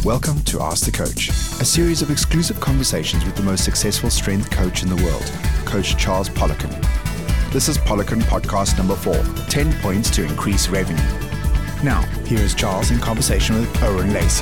Welcome to Ask the Coach, a series of exclusive conversations with the most successful strength coach in the world, Coach Charles Poliquin. This is Poliquin Podcast number 4, 10 points to increase revenue. Now, here is Charles in conversation with Owen Lacey.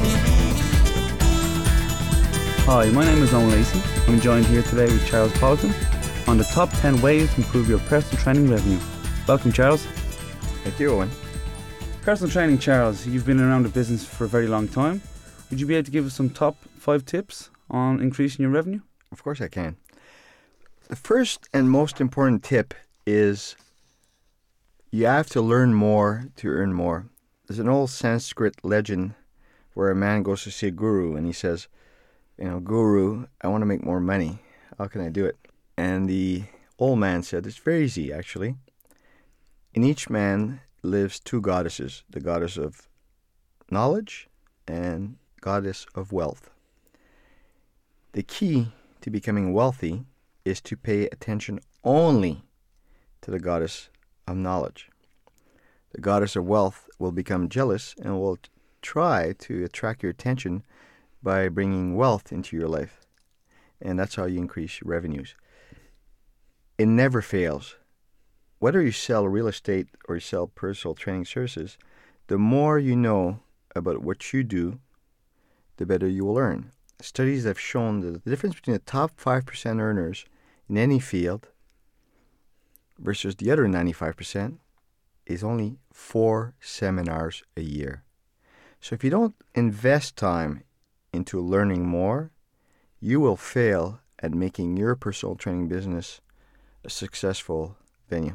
Hi, my name is Owen Lacey. I'm joined here today with Charles Poliquin on the top 10 ways to improve your personal training revenue. Welcome, Charles. Thank you, Owen. Personal training, Charles, you've been around the business for a very long time. Would you be able to give us some top 5 tips on increasing your revenue? Of course I can. The first and most important tip is you have to learn more to earn more. There's an old Sanskrit legend where a man goes to see a guru and he says, Guru, I want to make more money. How can I do it? And the old man said, it's very easy, actually. In each man lives 2 goddesses, the goddess of knowledge and goddess of wealth. The key to becoming wealthy is to pay attention only to the goddess of knowledge. The goddess of wealth will become jealous and will try to attract your attention by bringing wealth into your life. And that's how you increase your revenues. It never fails. Whether you sell real estate or you sell personal training services, the more you know about what you do, the better you will earn. Studies have shown that the difference between the top 5% earners in any field versus the other 95% is only 4 seminars a year. So if you don't invest time into learning more, you will fail at making your personal training business a successful venue.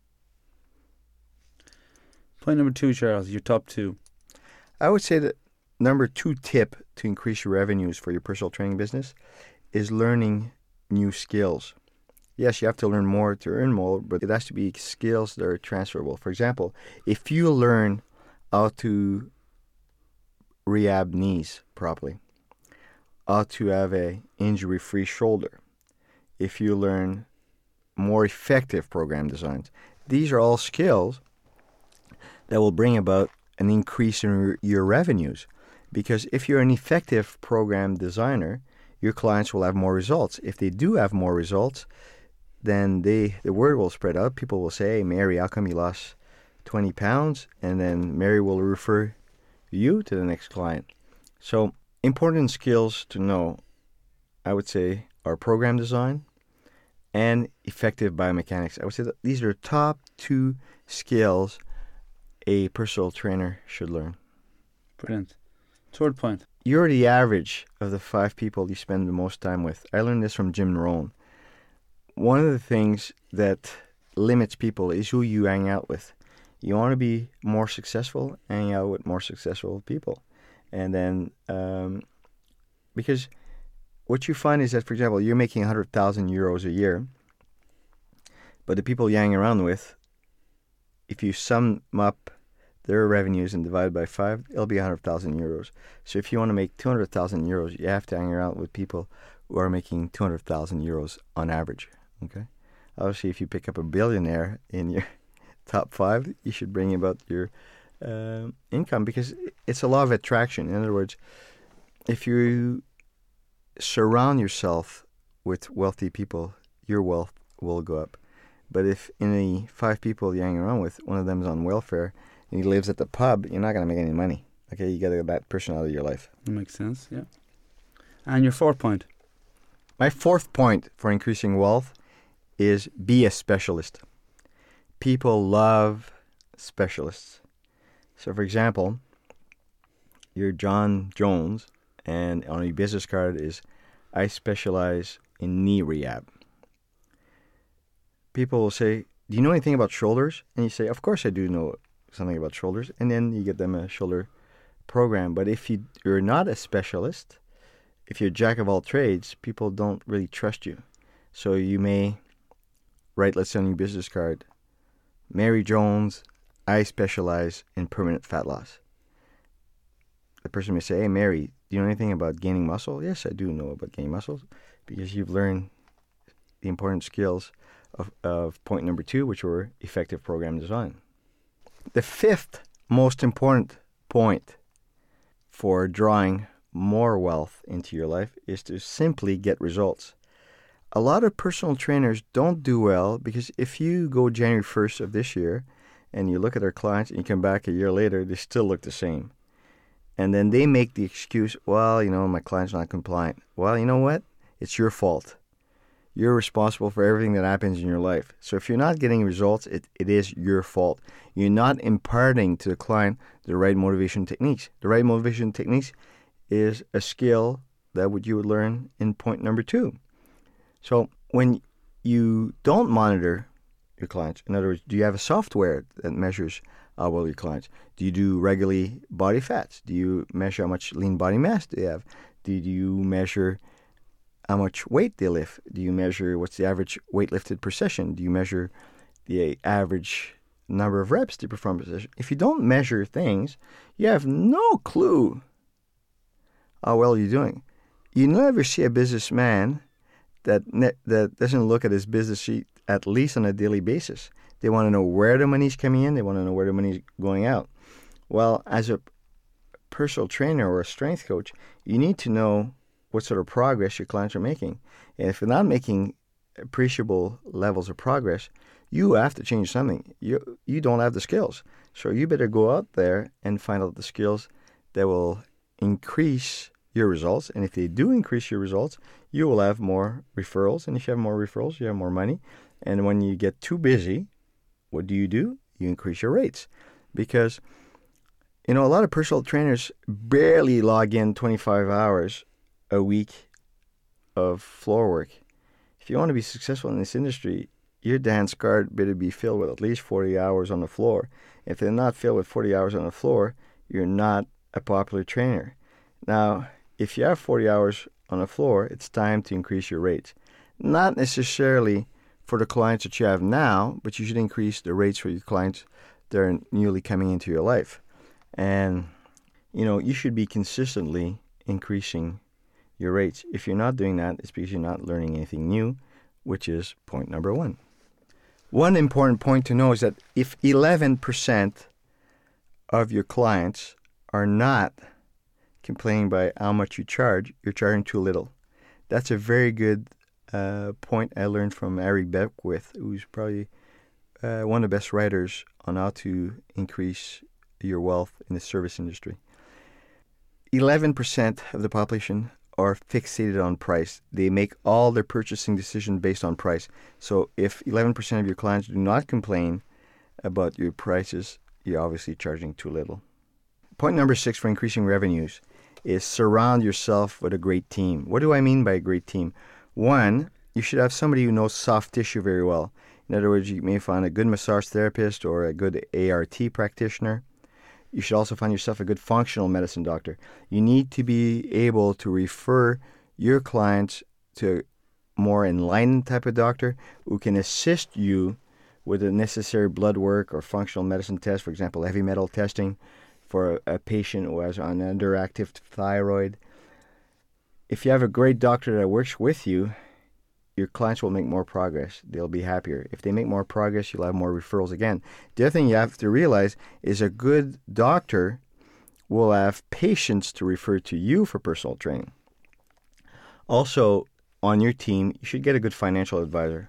Point number 2, Charles, your top 2. I would say that number 2 tip to increase your revenues for your personal training business is learning new skills. Yes, you have to learn more to earn more, but it has to be skills that are transferable. For example, if you learn how to rehab knees properly, how to have a injury-free shoulder, if you learn more effective program designs, these are all skills that will bring about an increase in your revenues. Because if you're an effective program designer, your clients will have more results. If they do have more results, then the word will spread out. People will say, hey, Mary, how come you lost 20 pounds? And then Mary will refer you to the next client. So important skills to know, I would say, are program design and effective biomechanics. I would say that these are the top 2 skills a personal trainer should learn. Brilliant. 3rd point. You're the average of the 5 people you spend the most time with. I learned this from Jim Rohn. One of the things that limits people is who you hang out with. You want to be more successful, hang out with more successful people. And then, because what you find is that, for example, you're making 100,000 euros a year, but the people you hang around with, if you sum up their revenues and divide by 5, it'll be 100,000 euros. So if you want to make 200,000 euros, you have to hang around with people who are making 200,000 euros on average. Okay. Obviously, if you pick up a billionaire in your top 5, you should bring about your income, because it's a law of attraction. In other words, if you surround yourself with wealthy people, your wealth will go up. But if in the 5 people you hang around with, one of them is on welfare and he lives at the pub, you're not going to make any money. Okay, you got to get that person out of your life. That makes sense, yeah. And your 4th point. My 4th point for increasing wealth is be a specialist. People love specialists. So, for example, you're John Jones, and on your business card is, I specialize in knee rehab. People will say, do you know anything about shoulders? And you say, of course I do know something about shoulders. And then you get them a shoulder program. But if you're not a specialist, if you're a jack of all trades, people don't really trust you. So you may write, let's say on your business card, Mary Jones, I specialize in permanent fat loss. The person may say, hey, Mary, do you know anything about gaining muscle? Yes, I do know about gaining muscle, because you've learned the important skills of point number 2, which were effective program design. The 5th most important point for drawing more wealth into your life is to simply get results. A lot of personal trainers don't do well because if you go January 1st of this year and you look at their clients and you come back a year later, they still look the same. And then they make the excuse, well, my client's not compliant. Well, you know what? It's your fault. You're responsible for everything that happens in your life. So if you're not getting results, it is your fault. You're not imparting to the client the right motivation techniques. The right motivation techniques is a skill that you would learn in point number 2. So when you don't monitor your clients, in other words, do you have a software that measures how well your clients? Do you do regularly body fats? Do you measure how much lean body mass they have? Do you measure how much weight they lift? Do you measure what's the average weight lifted per session? Do you measure the average number of reps they perform per session? If you don't measure things, you have no clue how well you're doing. You never see a businessman that doesn't look at his business sheet at least on a daily basis. They want to know where the money's coming in. They want to know where the money's going out. Well, as a personal trainer or a strength coach, you need to know what sort of progress your clients are making. And if they're not making appreciable levels of progress, you have to change something. You don't have the skills. So you better go out there and find out the skills that will increase your results. And if they do increase your results, you will have more referrals. And if you have more referrals, you have more money. And when you get too busy, what do? You increase your rates. Because, a lot of personal trainers barely log in 25 hours a week of floor work. If you want to be successful in this industry, your dance card better be filled with at least 40 hours on the floor. If they're not filled with 40 hours on the floor, you're not a popular trainer. Now, if you have 40 hours on the floor, it's time to increase your rates. Not necessarily for the clients that you have now, but you should increase the rates for your clients that are newly coming into your life. And, you should be consistently increasing your rates. If you're not doing that, it's because you're not learning anything new, which is point number 1. One important point to know is that if 11% of your clients are not complaining by how much you charge, you're charging too little. That's a very good point I learned from Eric Beckwith, who's probably one of the best writers on how to increase your wealth in the service industry. 11% of the population are fixated on price. They make all their purchasing decisions based on price. So if 11% of your clients do not complain about your prices, you're obviously charging too little. Point number 6 for increasing revenues is surround yourself with a great team. What do I mean by a great team? 1, you should have somebody who knows soft tissue very well. In other words, you may find a good massage therapist or a good ART practitioner. You should also find yourself a good functional medicine doctor. You need to be able to refer your clients to a more enlightened type of doctor who can assist you with the necessary blood work or functional medicine tests, for example, heavy metal testing for a patient who has an underactive thyroid. If you have a great doctor that works with you, your clients will make more progress. They'll be happier. If they make more progress, you'll have more referrals again. The other thing you have to realize is a good doctor will have patients to refer to you for personal training. Also, on your team, you should get a good financial advisor.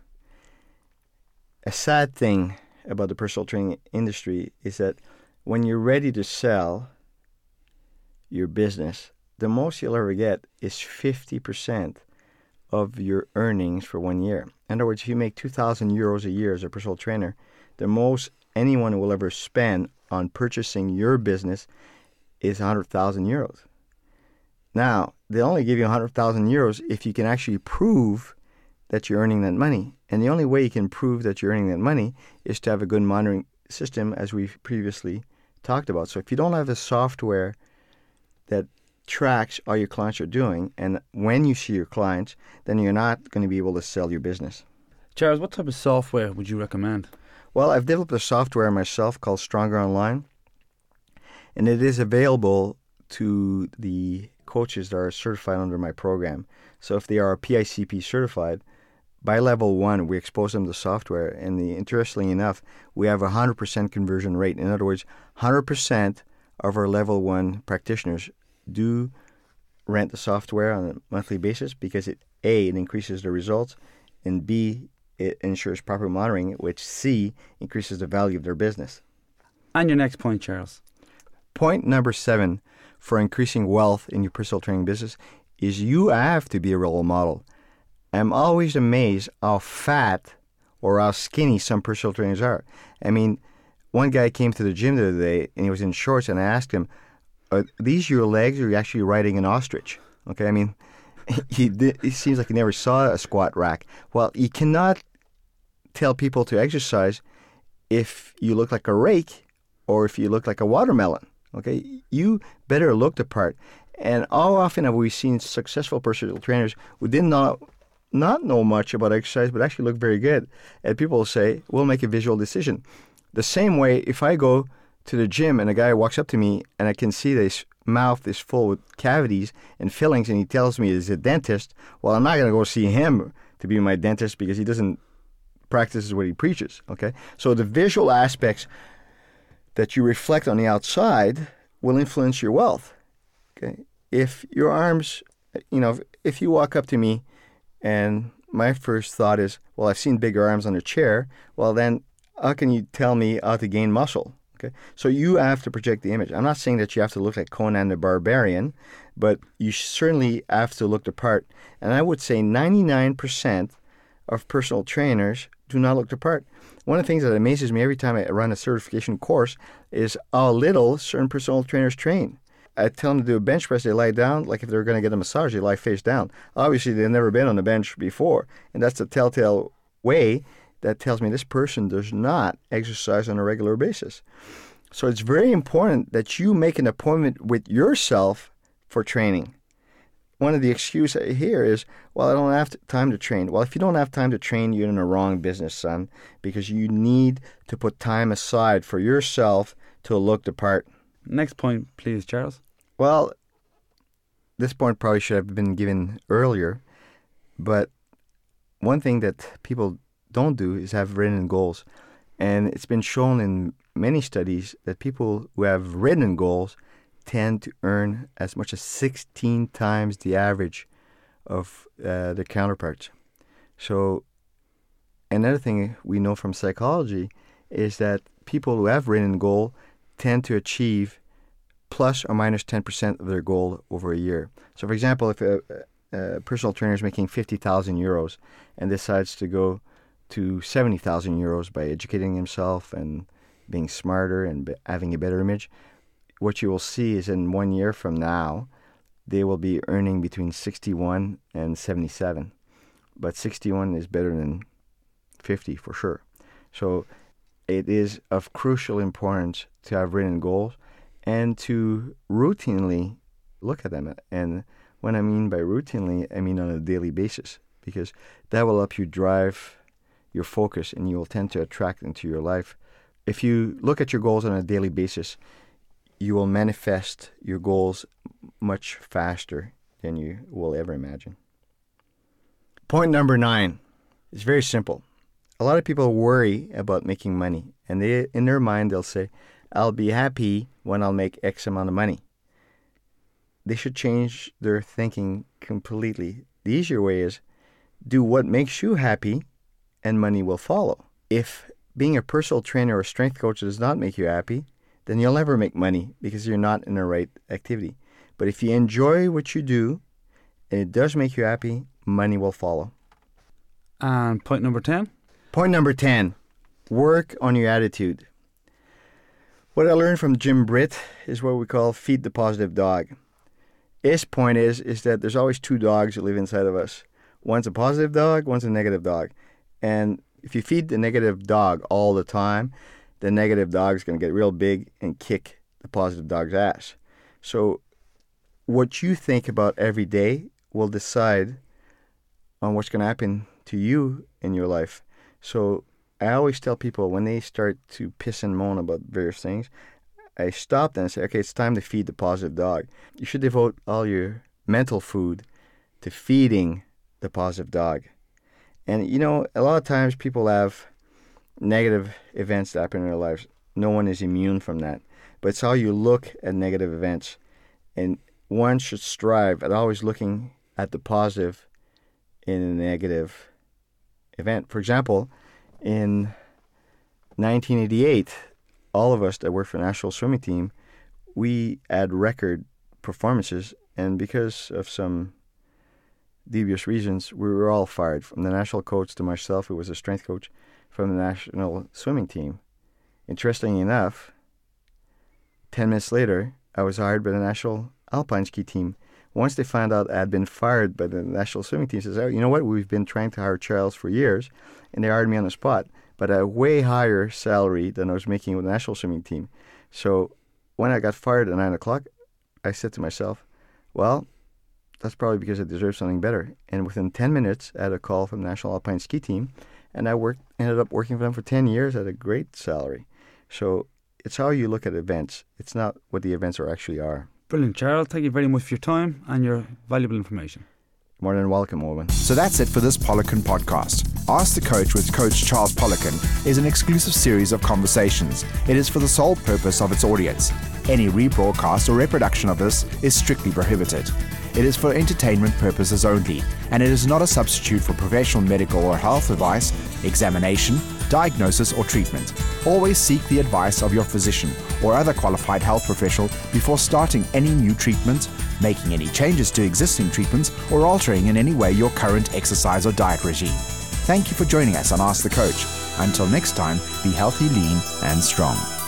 A sad thing about the personal training industry is that when you're ready to sell your business, the most you'll ever get is 50% of your earnings for 1 year. In other words, if you make 2,000 euros a year as a personal trainer, the most anyone will ever spend on purchasing your business is 100,000 euros. Now, they only give you 100,000 euros if you can actually prove that you're earning that money. And the only way you can prove that you're earning that money is to have a good monitoring system, as we've previously talked about. So if you don't have the software that tracks how your clients are doing, and when you see your clients, then you're not going to be able to sell your business. Charles, what type of software would you recommend? Well, I've developed a software myself called Stronger Online, and it is available to the coaches that are certified under my program. So if they are PICP certified, by level 1, we expose them to software, and interestingly enough, we have a 100% conversion rate. In other words, 100% of our level 1 practitioners do rent the software on a monthly basis because it increases the results, and B, it ensures proper monitoring, which C, increases the value of their business. And your next point, Charles. Point number 7 for increasing wealth in your personal training business is you have to be a role model. I'm always amazed how fat or how skinny some personal trainers are. I mean, one guy came to the gym the other day and he was in shorts, and I asked him, "Are these your legs, or are you actually riding an ostrich?" Okay, I mean, he seems like he never saw a squat rack. Well, you cannot tell people to exercise if you look like a rake or if you look like a watermelon. Okay, you better look the part. And how often have we seen successful personal trainers who did not know much about exercise but actually look very good? And people will say, "We'll make a visual decision." The same way, if I go to the gym and a guy walks up to me and I can see that his mouth is full with cavities and fillings and he tells me he's a dentist, well, I'm not going to go see him to be my dentist because he doesn't practice what he preaches. Okay, so the visual aspects that you reflect on the outside will influence your wealth. Okay, if your arms, if you walk up to me and my first thought is, well, I've seen bigger arms on a chair, well, then how can you tell me how to gain muscle? Okay, so you have to project the image. I'm not saying that you have to look like Conan the Barbarian, but you certainly have to look the part. And I would say 99% of personal trainers do not look the part. One of the things that amazes me every time I run a certification course is how little certain personal trainers train. I tell them to do a bench press, they lie down. Like if they're going to get a massage, they lie face down. Obviously, they've never been on the bench before, and that's the telltale way that tells me this person does not exercise on a regular basis. So it's very important that you make an appointment with yourself for training. One of the excuses I hear is, well, I don't have time to train. Well, if you don't have time to train, you're in the wrong business, son, because you need to put time aside for yourself to look the part. Next point, please, Charles. Well, this point probably should have been given earlier, but one thing that people don't do is have written goals. And it's been shown in many studies that people who have written goals tend to earn as much as 16 times the average of their counterparts. So another thing we know from psychology is that people who have written goal tend to achieve plus or minus 10% of their goal over a year. So for example, if a personal trainer is making 50,000 euros and decides to go to 70,000 euros by educating himself and being smarter and having a better image, what you will see is in 1 year from now, they will be earning between 61 and 77. But 61 is better than 50 for sure. So it is of crucial importance to have written goals and to routinely look at them. And when I mean by routinely, I mean on a daily basis, because that will help you drive your focus and you will tend to attract into your life. If you look at your goals on a daily basis, you will manifest your goals much faster than you will ever imagine. Point number 9 is very simple. A lot of people worry about making money, and in their mind they'll say, I'll be happy when I'll make X amount of money. They should change their thinking completely. The easier way is do what makes you happy and money will follow. If being a personal trainer or strength coach does not make you happy, then you'll never make money because you're not in the right activity. But if you enjoy what you do and it does make you happy, money will follow. And point number 10? Point number 10, work on your attitude. What I learned from Jim Britt is what we call feed the positive dog. His point is that there's always two dogs that live inside of us. One's a positive dog, one's a negative dog. And if you feed the negative dog all the time, the negative dog is going to get real big and kick the positive dog's ass. So what you think about every day will decide on what's going to happen to you in your life. So I always tell people when they start to piss and moan about various things, I stop them and say, okay, it's time to feed the positive dog. You should devote all your mental food to feeding the positive dog. And, a lot of times people have negative events that happen in their lives. No one is immune from that. But it's how you look at negative events. And one should strive at always looking at the positive in a negative event. For example, in 1988, all of us that worked for the national swimming team, we had record performances, and because of some dubious reasons, we were all fired, from the national coach to myself, who was a strength coach, from the national swimming team. Interestingly enough, 10 minutes later, I was hired by the national alpine ski team. Once they found out I had been fired by the national swimming team, says, "Oh, you know what? We've been trying to hire Charles for years," and they hired me on the spot, but at a way higher salary than I was making with the national swimming team. So when I got fired at 9 o'clock, I said to myself, well, that's probably because I deserve something better. And within 10 minutes, I had a call from the National Alpine Ski Team, and I ended up working for them for 10 years at a great salary. So it's how you look at events. It's not what the events actually are. Brilliant, Charles. Thank you very much for your time and your valuable information. More than welcome, Owen. So that's it for this Polican podcast. Ask the Coach with Coach Charles Polican is an exclusive series of conversations. It is for the sole purpose of its audience. Any rebroadcast or reproduction of this is strictly prohibited. It is for entertainment purposes only, and it is not a substitute for professional medical or health advice, examination, diagnosis, or treatment. Always seek the advice of your physician or other qualified health professional before starting any new treatment, making any changes to existing treatments, or altering in any way your current exercise or diet regime. Thank you for joining us on Ask the Coach. Until next time, be healthy, lean, and strong.